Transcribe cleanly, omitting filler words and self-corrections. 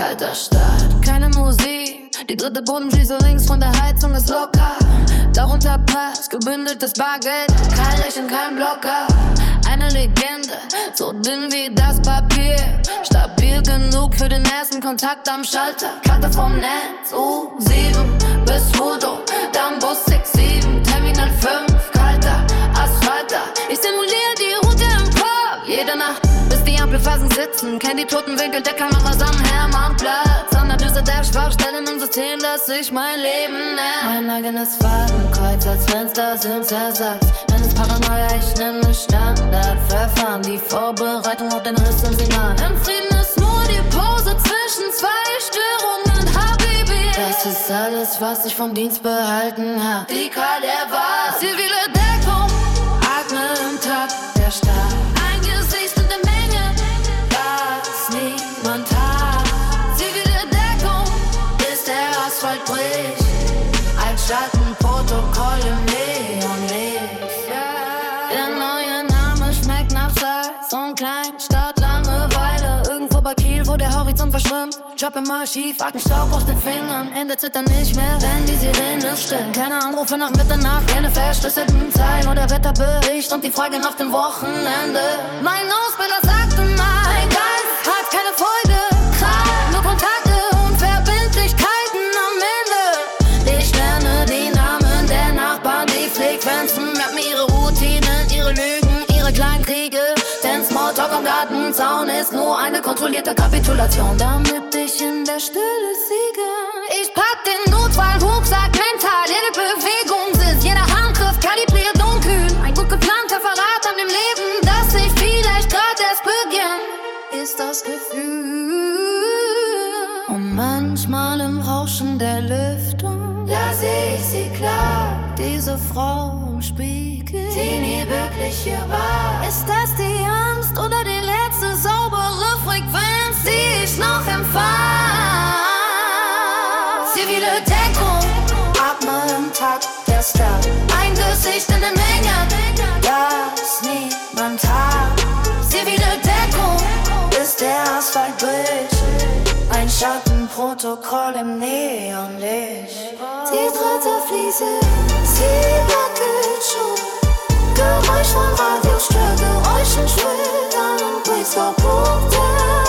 kalter Stadt. Keine Musik, die dritte Bodenschließe links von der Heizung ist locker. Darunter passt gebündeltes Bargeld, kein Rechen, kein Blocker. Eine Legende, so dünn wie das Papier. Stabil genug für den ersten Kontakt am Schalter. Karte vom Netz, U7 bis Udo, dann Bus 67, Terminal 5, kalter Asphalter. Ich simuliere die Route im Kopf, jede Nacht, bis die Ampelphasen sitzen. Kenn die toten Winkel der Kameras am Hermannplatz. Analyse der Schwachstellen im System, das sich mein Leben nennt. Mein eigenes Fadenkreuz als Fenster sind Ersatz. Wenn es Paranoia, ich nehme Standardverfahren. Die Vorbereitung auf den Riss im Signal. Im Frieden ist nur die Pause zwischen zwei Störungen, Habibi. Das ist alles, was ich vom Dienst behalten hab. Die Karl der Wahl, zivile Deckung, atme im Takt der Stadt. Ein Gesicht in der Menge, das niemand hat. Zivile Deckung, bis der Asphalt bricht. Ein Schattenprotokoll im Neonlicht. Der neue Name schmeckt nach Salz und Kleinstadt Langeweile. Irgendwo bei Kiel, wo der Horizont verschwimmt. Job im Archiv, Aktenstaub aus den Fingern. Ende zittern nicht mehr, wenn die Sirene stimmt. Keine Anrufe nach Mitternacht, keine verschlüsselten Zeilen oder Wetterbericht und die Frage nach dem Wochenende. Mein Ausbilder sagte mal, mein Geist hat keine Freude, Kraft, nur Kontakte und Verbindlichkeiten am Ende. Ich lerne die Namen der Nachbarn, die Frequenzen, merk mir ihre Routinen, ihre Lügen, ihre Kleinkriege. Denn Smalltalk am Gartenzaun ist nur eine kontrollierte Kapitulation, damit ich in der Stille siege. Ich pack den Notfallrucksack mental, jede Bewegung sitzt, jeder Handgriff kalibriert und kühl. Ein gut geplanter Verrat an dem Leben, das ich vielleicht grad erst beginn, ist das Gefühl. Und manchmal im Rauschen der Lüftung, da seh ich sie klar, diese Frau im Spiegel, die nie wirklich hier war. Ist das die Angst oder die letzte saubere Frequenz, die ich noch empfand? Zivile Deckung, atme im Takt der Stadt. Ein Gesicht in der Menge, das niemand hat. Zivile Deckung, bis der Asphalt bricht. Ein Schattenprotokoll im Neonlicht. Die dritte Fliese, sie wackelt schon. Geräusch von Radio stört, Geräuschen schwillt an und bricht auf Punkte.